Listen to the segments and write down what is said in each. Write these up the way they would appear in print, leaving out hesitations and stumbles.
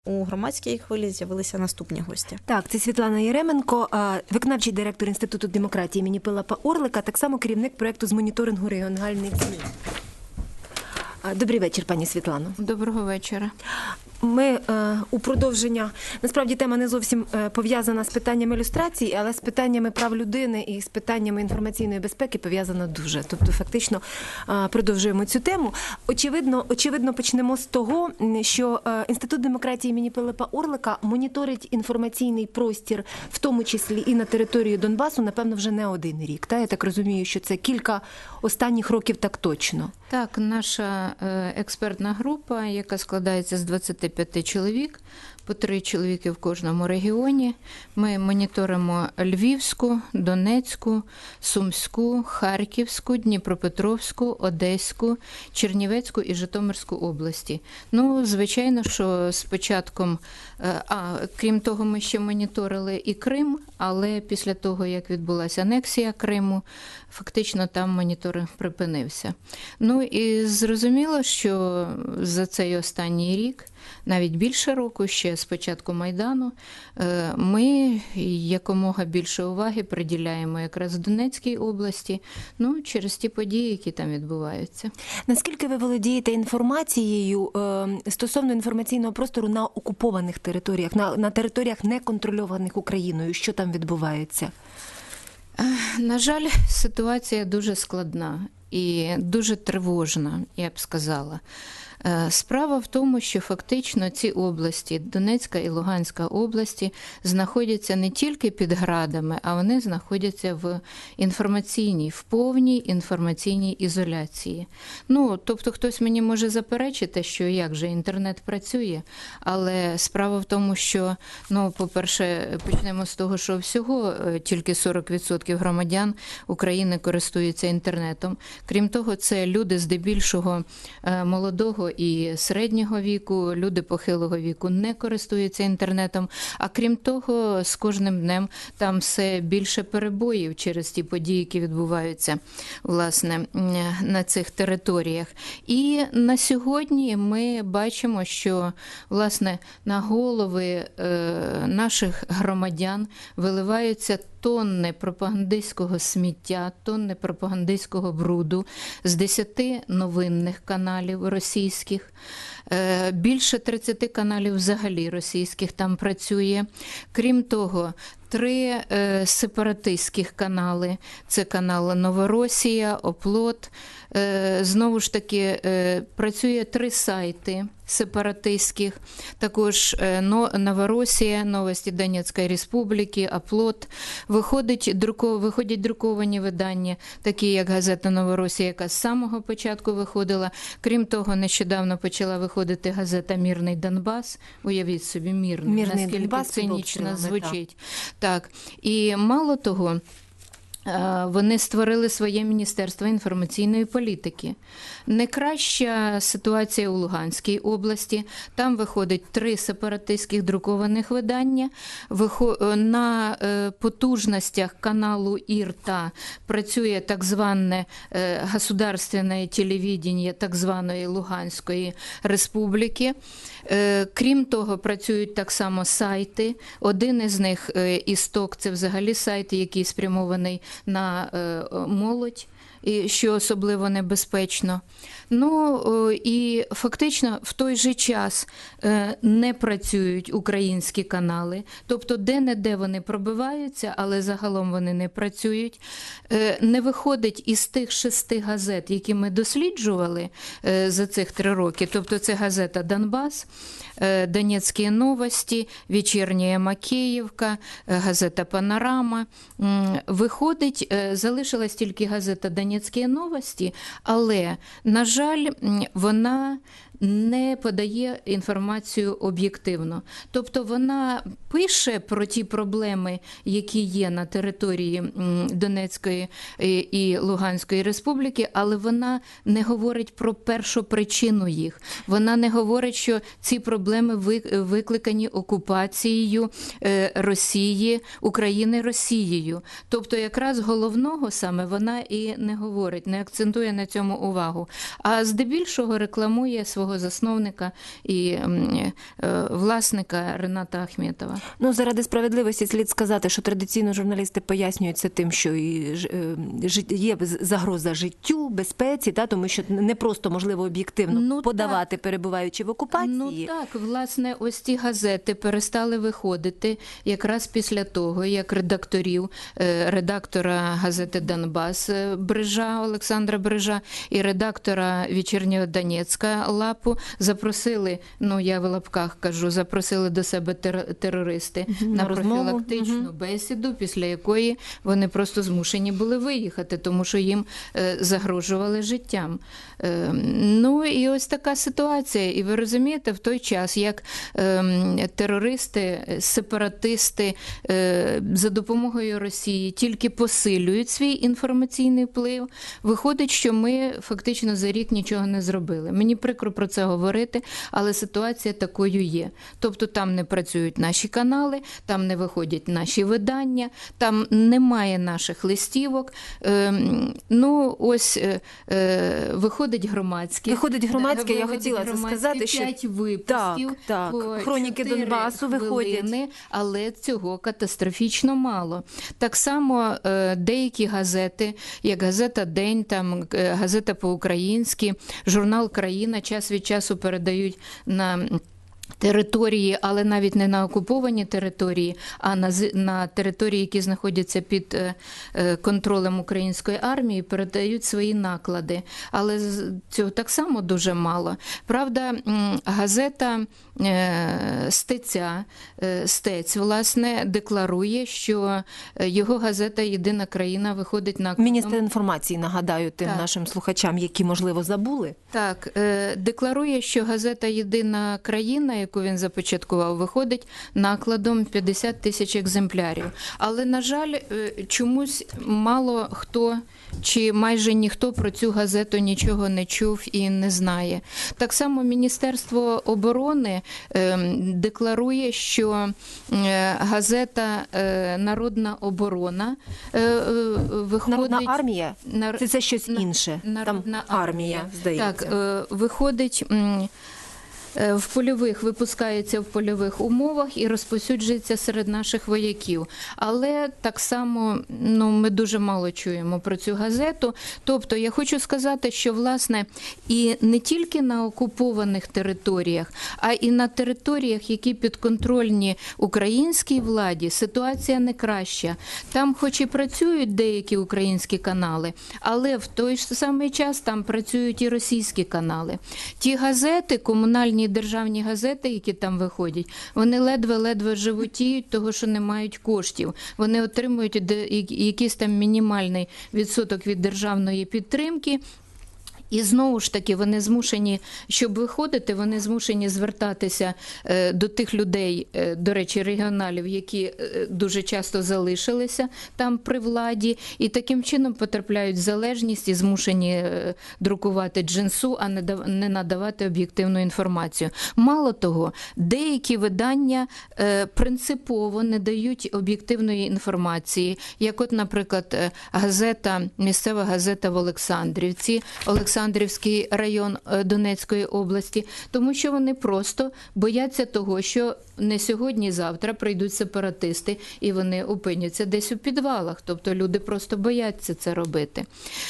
У громадській хвилі з'явилися наступні гості. Так, це Світлана Єременко, виконавчий директор Інституту демократії імені Пилипа Орлика, так само керівник проєкту з моніторингу регіональних ЗМІ. Добрий вечір, пані Світлано. Доброго вечора. Ми у продовження, насправді тема не зовсім пов'язана з питаннями люстрації, але з питаннями прав людини і з питаннями інформаційної безпеки пов'язана дуже. Тобто фактично продовжуємо цю тему. Очевидно почнемо з того, що Інститут демократії імені Пилипа Орлика моніторить інформаційний простір, в тому числі і на території Донбасу, напевно, вже не один рік. Я так розумію, що це кілька останніх років так точно. Так, наша експертна група, яка складається з 25 чоловік, по 3 чоловіки в кожному регіоні. Ми моніторимо Львівську, Донецьку, Сумську, Харківську, Дніпропетровську, Одеську, Чернівецьку і Житомирську області. Ну, звичайно, що з початком, крім того, ми ще моніторили і Крим, але після того, як відбулася анексія Криму, фактично там моніторинг припинився. Ну і зрозуміло, що за цей останній рік, навіть більше року, ще з початку Майдану, ми якомога більше уваги приділяємо якраз Донецькій області, ну, через ті події, які там відбуваються. Наскільки ви володієте інформацією стосовно інформаційного простору на окупованих територіях, на територіях, не контрольованих Україною? Що там відбувається? На жаль, ситуація дуже складна і дуже тривожна, я б сказала. Справа в тому, що фактично ці області, Донецька і Луганська області, знаходяться не тільки під градами, а вони знаходяться в повній інформаційній ізоляції. Ну, тобто хтось мені може заперечити, що як же інтернет працює, але справа в тому, що, ну, по-перше, почнемо з того, що всього тільки 40% громадян України користуються інтернетом. Крім того, це люди здебільшого молодого і середнього віку, люди похилого віку не користуються інтернетом, а крім того, з кожним днем там все більше перебоїв через ті події, які відбуваються, власне, на цих територіях. І на сьогодні ми бачимо, що, власне, на голови наших громадян виливаються тонни пропагандистського сміття, тонни пропагандистського бруду з 10 новинних каналів російських. Більше 30 каналів взагалі російських там працює. Крім того, 3 сепаратистських канали. Це канал «Новоросія», «Оплот». Знову ж таки, працює 3 сайти сепаратистських. Також «Новоросія», «Новості Донецької Республіки», «Оплот». Виходять друковані видання, такі як газета «Новоросія», яка з самого початку виходила. Крім того, нещодавно почала виходити газета «Мирний Донбас». Уявіть собі, «Мирний», наскільки Донбас цинічно звучить. Так. І мало того, вони створили своє Міністерство інформаційної політики. Не краща ситуація у Луганській області. Там виходить 3 сепаратистських друкованих видання. На потужностях каналу ІРТА працює так зване государственне телевидение так званої Луганської республіки. Крім того, працюють так само сайти. Один із них, «Істок», це взагалі сайт, який спрямований на молодь, що особливо небезпечно. Ну, і фактично в той же час не працюють українські канали, тобто де-не-де вони пробиваються, але загалом вони не працюють. Не виходить із тих 6 газет, які ми досліджували за цих 3 роки, тобто це газета «Донбас», «Донецькі новості», «Вечірня Макеївка», газета «Панорама». Виходить, залишилась тільки газета «Донецькі новості», але, на жаль, вона не подає інформацію об'єктивно. Тобто вона пише про ті проблеми, які є на території Донецької і Луганської республіки, але вона не говорить про першопричину їх. Вона не говорить, що ці проблеми викликані окупацією Росії, України Росією. Тобто якраз головного саме вона і не говорить, не акцентує на цьому увагу. А здебільшого рекламує свого одного засновника і власника Рената Ахметова. Ну, заради справедливості слід сказати, що традиційно журналісти пояснюють це тим, що є загроза життю, безпеці, тому що не просто можливо об'єктивно подавати, перебуваючи в окупації. Ну так, власне, ось ці газети перестали виходити якраз після того, як редактора газети «Донбас» Олександра Брижа і редактора «Вечірнього Донецька» Лапу запросили, я в лапках кажу, запросили до себе терористи на профілактичну бесіду, після якої вони просто змушені були виїхати, тому що їм загрожували життям. Ну і ось така ситуація. І ви розумієте, в той час, як терористи, сепаратисти за допомогою Росії тільки посилюють свій інформаційний вплив, виходить, що ми фактично за рік нічого не зробили. Мені прикро про це говорити, але ситуація такою є. Тобто там не працюють наші канали, там не виходять наші видання, там немає наших листівок. Виходить громадське. Я хотіла це сказати, що 5 випусків. Так. Хроніки 4 Донбасу виходять. Але цього катастрофічно мало. Так само деякі газети, як газета «День», там газета по-українськи, журнал «Країна» час від часу передають на території, але навіть не на окуповані території, а на території, які знаходяться під контролем української армії, передають свої наклади. Але цього так само дуже мало. Правда, газета «Стець», власне, декларує, що його газета «Єдина країна» виходить накладом. Міністр інформації, нагадаю тим нашим слухачам, які, можливо, забули. Так, декларує, що газета «Єдина країна», яку він започаткував, виходить накладом 50 тисяч екземплярів. Але, на жаль, чомусь мало хто чи майже ніхто про цю газету нічого не чув і не знає. Так само Міністерство оборони декларує, що газета «Народна оборона» виходить... Народна армія? Це щось інше. Народна армія, здається. Так, виходить... випускається в польових умовах і розповсюджується серед наших вояків. Але так само ми дуже мало чуємо про цю газету. Тобто я хочу сказати, що, власне, і не тільки на окупованих територіях, а і на територіях, які підконтрольні українській владі, ситуація не краща. Там хоч і працюють деякі українські канали, але в той ж самий час там працюють і російські канали. Ті газети, комунальні державні газети, які там виходять, вони ледве-ледве животіють, того, що не мають коштів. Вони отримують якийсь там мінімальний відсоток від державної підтримки. І знову ж таки вони змушені, щоб виходити, вони змушені звертатися до тих людей, до речі, регіоналів, які дуже часто залишилися там при владі, і таким чином потрапляють в залежність і змушені друкувати джинсу, а не надавати об'єктивну інформацію. Мало того, деякі видання принципово не дають об'єктивної інформації, як от, наприклад, місцева газета в Олександрівці, Олександрівський район Донецької області, тому що вони просто бояться того, що не сьогодні-завтра прийдуть сепаратисти і вони опиняться десь у підвалах. Тобто люди просто бояться це робити.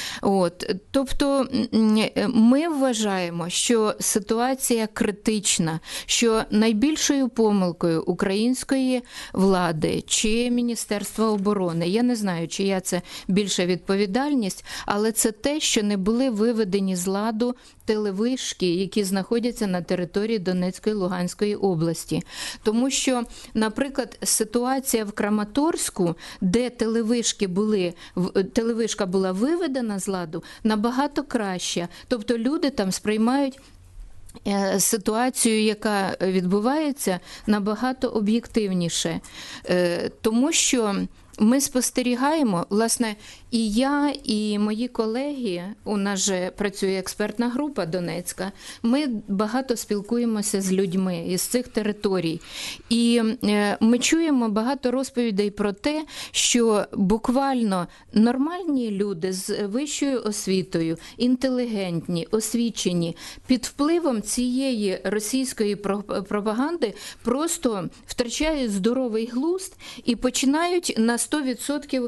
Тобто ми вважаємо, що ситуація критична, що найбільшою помилкою української влади чи Міністерства оборони, я не знаю, чия це більша відповідальність, але це те, що не були виведені з ладу телевишки, які знаходяться на території Донецької і Луганської області. Тому що, наприклад, ситуація в Краматорську, де телевишка була виведена з ладу, набагато краща. Тобто люди там сприймають ситуацію, яка відбувається, набагато об'єктивніше. Тому що ми спостерігаємо, власне, і я, і мої колеги, у нас же працює експертна група Донецька, ми багато спілкуємося з людьми із цих територій. І ми чуємо багато розповідей про те, що буквально нормальні люди з вищою освітою, інтелігентні, освічені, під впливом цієї російської пропаганди просто втрачають здоровий глузд і починають на 100%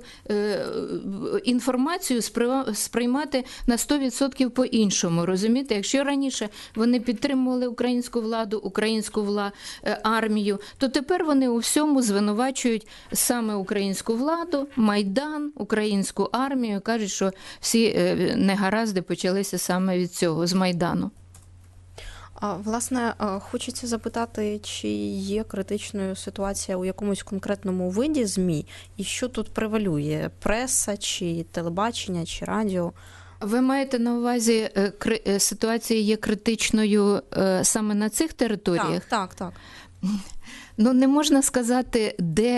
інформацію сприймати на 100% по-іншому. Розумієте? Якщо раніше вони підтримували українську владу, українську армію, то тепер вони у всьому звинувачують саме українську владу, Майдан, українську армію, кажуть, що всі негаразди почалися саме від цього, з Майдану. Власне, хочеться запитати, чи є критичною ситуація у якомусь конкретному виді ЗМІ, і що тут превалює – преса, чи телебачення, чи радіо? Ви маєте на увазі, ситуація є критичною саме на цих територіях? Так. Ну, не можна сказати,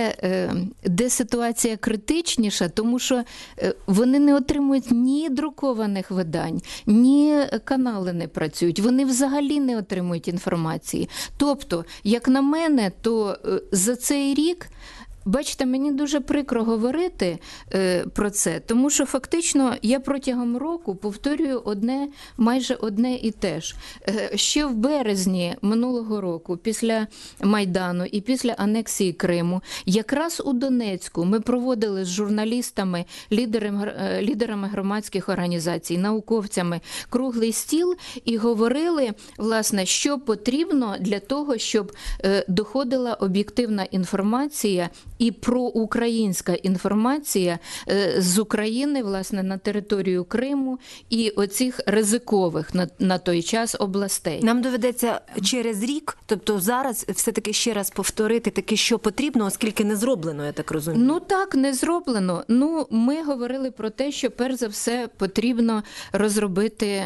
де ситуація критичніша, тому що вони не отримують ні друкованих видань, ні канали не працюють, вони взагалі не отримують інформації. Тобто, як на мене, то за цей рік, бачите, мені дуже прикро говорити про це, тому що фактично я протягом року повторюю майже одне і те ж. Ще в березні минулого року, після Майдану і після анексії Криму, якраз у Донецьку ми проводили з журналістами, лідерами громадських організацій, науковцями круглий стіл і говорили, власне, що потрібно для того, щоб доходила об'єктивна інформація і проукраїнська інформація з України, власне, на територію Криму і оцих ризикових на той час областей. Нам доведеться через рік, тобто зараз все-таки ще раз повторити таке, що потрібно, оскільки не зроблено, я так розумію. Ну так, не зроблено. Ну, ми говорили про те, що перш за все потрібно розробити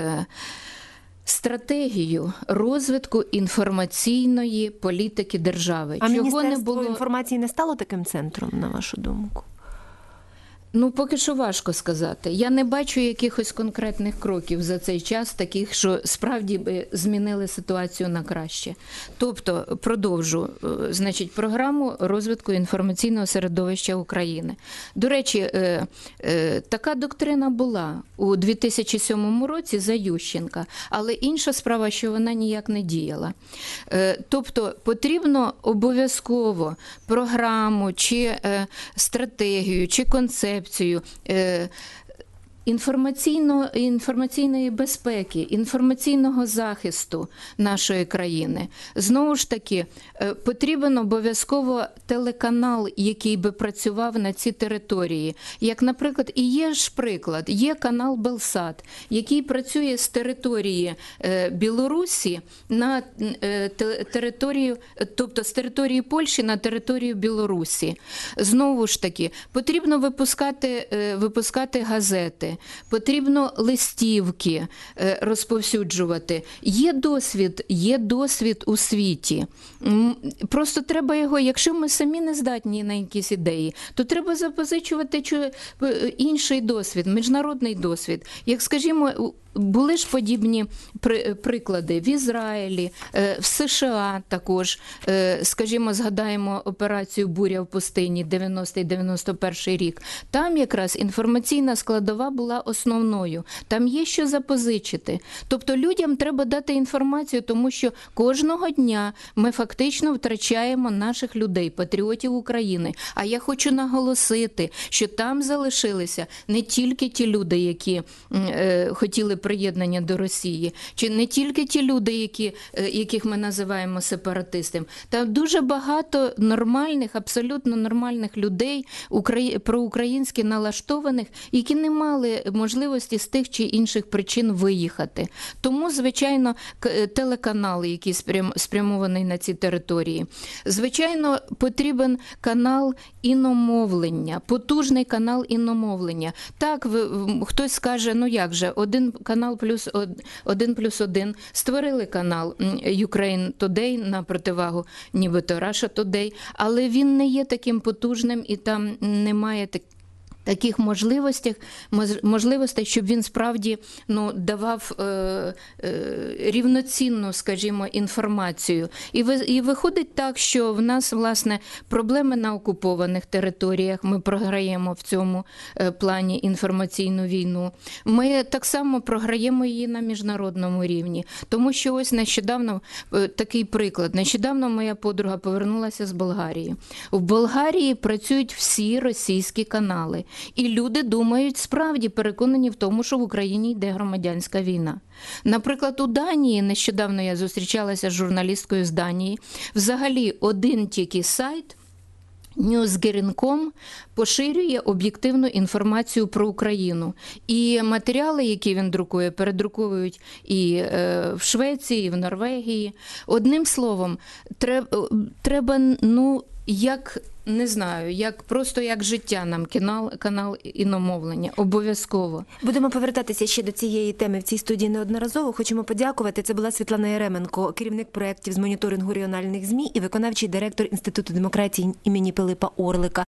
стратегію розвитку інформаційної політики держави. А Міністерство інформації не стало таким центром, на вашу думку? Ну, поки що важко сказати. Я не бачу якихось конкретних кроків за цей час, таких, що справді би змінили ситуацію на краще. Тобто, продовжу, значить, програму розвитку інформаційного середовища України. До речі, така доктрина була у 2007 році за Ющенка, але інша справа, що вона ніяк не діяла. Тобто, потрібно обов'язково програму, чи стратегію, чи концепцію інформаційної безпеки, інформаційного захисту нашої країни. Знову ж таки, потрібен обов'язково телеканал, який би працював на ці території. Як, наприклад, і є ж приклад, є канал Белсат, який працює з території Білорусі на територію, тобто з території Польщі на територію Білорусі. Знову ж таки, потрібно випускати газети, потрібно листівки розповсюджувати. Є досвід у світі. Просто треба його, якщо ми самі не здатні на якісь ідеї, то треба запозичувати інший досвід, міжнародний досвід. Як, скажімо, були ж подібні приклади в Ізраїлі, в США також. Скажімо, згадаємо операцію «Буря в пустині» 90-91 рік. Там якраз інформаційна складова була основною. Там є що запозичити. Тобто людям треба дати інформацію, тому що кожного дня ми фактично втрачаємо наших людей, патріотів України. А я хочу наголосити, що там залишилися не тільки ті люди, які хотіли приєднання до Росії, чи не тільки ті люди, яких ми називаємо сепаратистами. Там дуже багато нормальних, абсолютно нормальних людей, проукраїнськи налаштованих, які не мали мали можливості з тих чи інших причин виїхати. Тому, звичайно, телеканали, які спрямований на ці території. Звичайно, потрібен канал іномовлення, потужний канал іномовлення. Так, хтось скаже, ну як же, один канал один плюс один, створили канал Ukraine Today на противагу нібито Russia Today, але він не є таким потужним і там немає таких можливостей, щоб він справді давав рівноцінну, скажімо, інформацію. І виходить так, що в нас, власне, проблеми на окупованих територіях, ми програємо в цьому плані інформаційну війну. Ми так само програємо її на міжнародному рівні. Тому що ось нещодавно, такий приклад, нещодавно моя подруга повернулася з Болгарії. В Болгарії працюють всі російські канали. І люди думають, справді переконані в тому, що в Україні йде громадянська війна. Наприклад, у Данії, нещодавно я зустрічалася з журналісткою з Данії, взагалі один тільки сайт Newsgerin.com поширює об'єктивну інформацію про Україну. І матеріали, які він друкує, передруковують і в Швеції, і в Норвегії. Одним словом, треба, не знаю, просто як життя нам, канал іномовлення, обов'язково. Будемо повертатися ще до цієї теми в цій студії неодноразово. Хочемо подякувати. Це була Світлана Яременко, керівник проєктів з моніторингу регіональних ЗМІ і виконавчий директор Інституту демократії імені Пилипа Орлика.